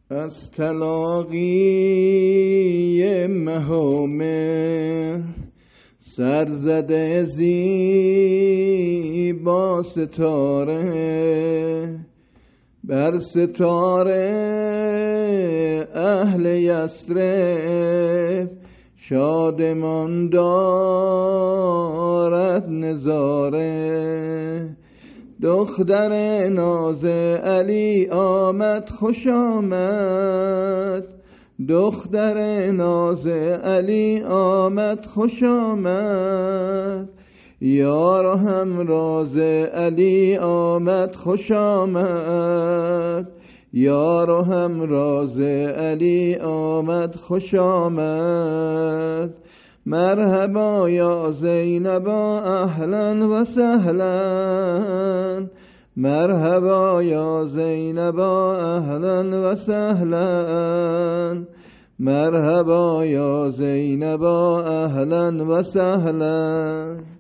از تلاقی مهامه سرزده زیبا ستاره، بر ستاره اهل یثرب شادمان دارد نظاره. دختر ناز علی آمد خوش آمد، دختر ناز علی آمد خوش آمد، یار و همراز علی آمد خوش آمد، یار و همراز علی آمد خوش آمد. مرحبا یا زینبا اهلا و سهلا، مرحبا یا زینبا اهلا و سهلا، مرحبا یا زینبا اهلا و سهلا.